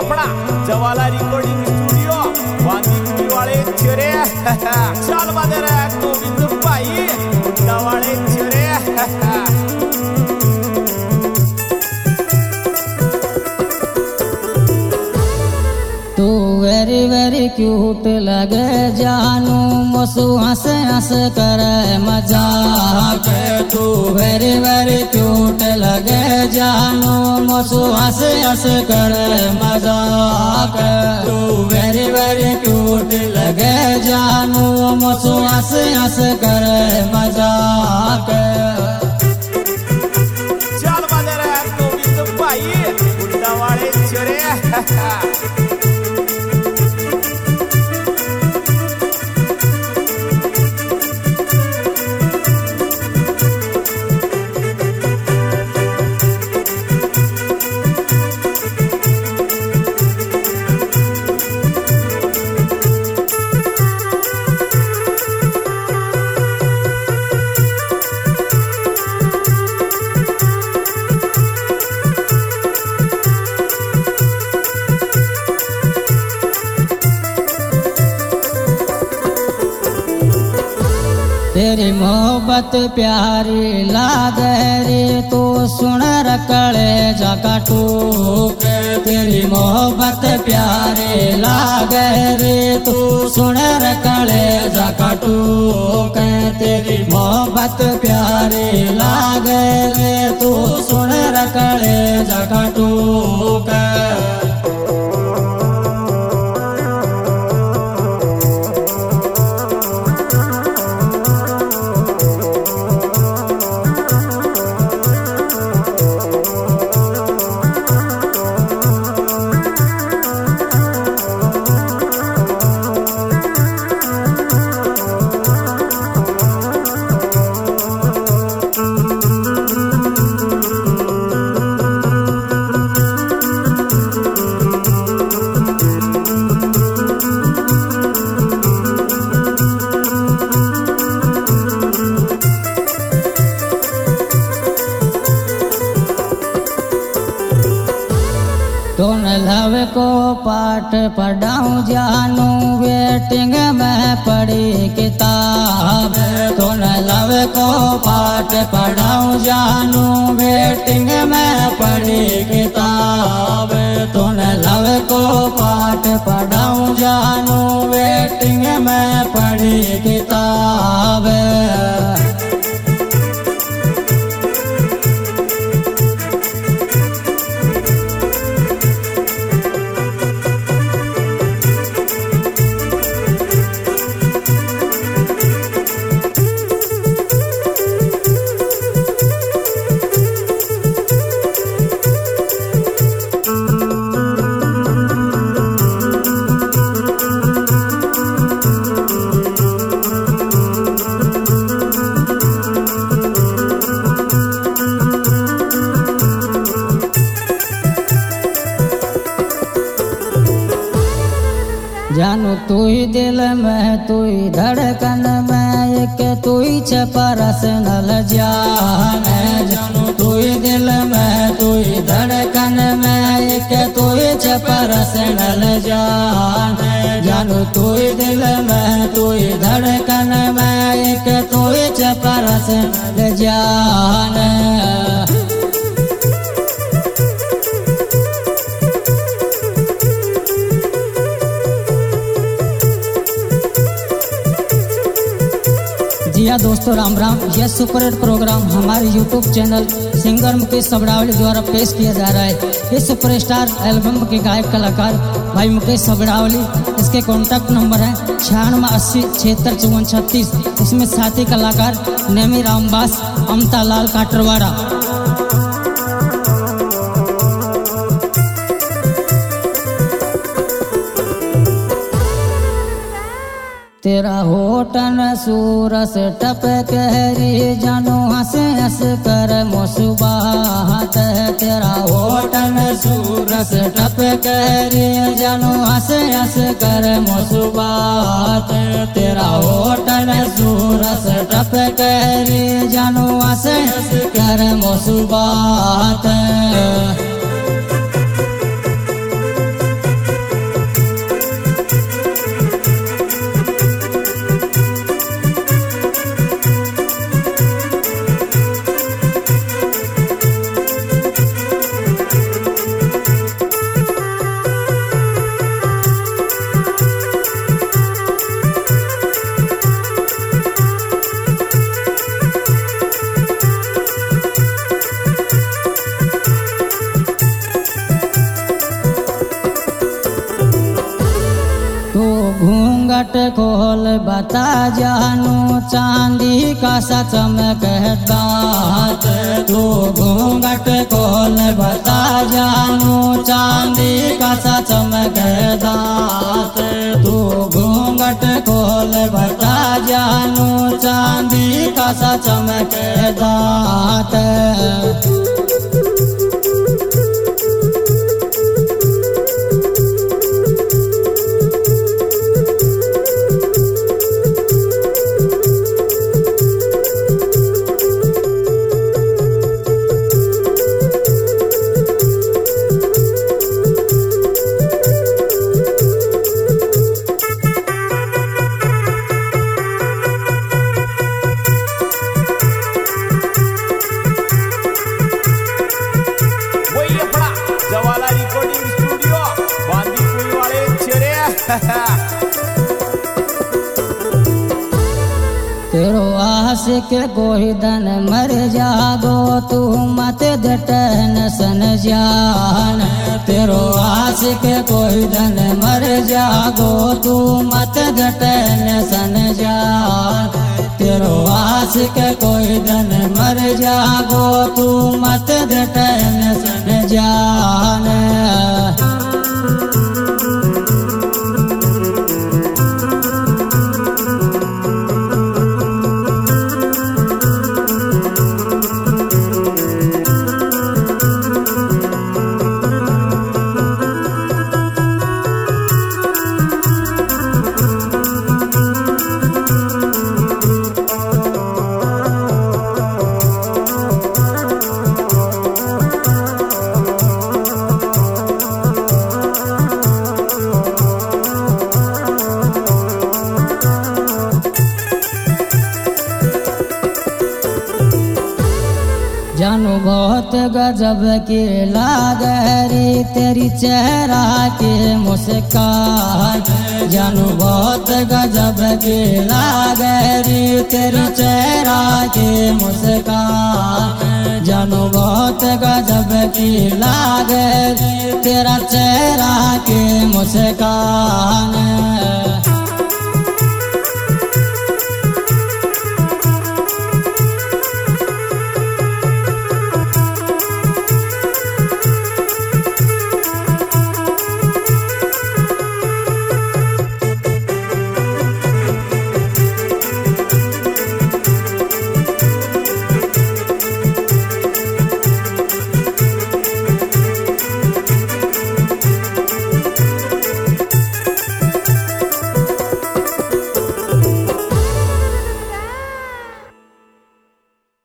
अपना Jabala recording studio बांदी वाले चेरे चाल बादर गोविंद भाई वाले चेरे तू वेरी वेरी क्यूट लगे जानू मोसू हंस हंस करे मजाक। तू वेरी वेरी क्यूट लगे जानू मोसू हंस हंस करे मजाक। तू वेरी वेरी क्यूट लगे जानू मोसू हंस हंस करे मजाक। चाल बादर गोविंद भाई वाले चेरे तेरी मोहब्बत प्यारी लागे रे तू सुन रकड़े जका टूक। तेरी मोहब्बत प्यारी लागे रे तू सुन रकड़े जका टूक। तेरी मोहब्बत प्यारी लागे रे तू सुन रकड़े जका टूक। तुम लव को पाठ पढ़ाऊं जानू वेटिंग में पढ़ी किताब। तुम लव को पाठ पढ़ाऊं जानू वेटिंग में पढ़ी किताब। तुम लव को पाठ पढ़ाऊं जानू वेटिंग में पढ़ी किताब। जानू तू ही दिल में तू ही धड़कन में एक तू ही पर्सनल जान। जानू तू ही दिल में तू ही धड़कन में एक तू ही पर्सनल जान। जानू तू ही दिल में तू ही धड़कन में एक तू ही पर्सनल जान। जी हाँ दोस्तों, राम राम। यह सुपर हिट प्रोग्राम हमारे YouTube channel singer Mukesh Sabdawali द्वारा पेश किया जा रहा है। ये सुपरस्टार एल्बम के गायक कलाकार भाई मुकेश सबड़ावली। इसके कॉन्टैक्ट नंबर है 9680 76 54 36। इसमें साथी कलाकार नेमी रामबास, अमता लाल काटरवाड़ा। तेरा होठन सूरस टपक रे जानू हंस हंस कर मुस्कुराहट। तेरा होठन सूरस टपक रे जानू हंस हंस कर मुस्कुराहट। तेरा होठन सूरस टपक रे जानू हंस हंस कर मुस्कुराहट। घूंघट खोल बता जानू चांदी का सा चमकता तू घूंघट खोल बता जानू चांदी का सा चमकता तू घूंघट खोल बता जानू चांदी का सा चमकता जवाला रिकॉर्डिंग स्टूडियो बांदीकुई वाले चेहरे तेरो आशिक कोई दन मर जागो तू मत दटन सन जान तेरो आशिक कोई दन मर जागो तू मत दटन सन जान तेरो आशिक कोई दन मर जागो तू मत दटन सन जान जानू बहुत गजब की लागरी तेरी चेहरा की मुस्कान जानू बहुत गजब की लागरी तेरी चेहरा की मुस्कान जानू बहुत गजब की लागरी तेरा चेहरा की मुस्कान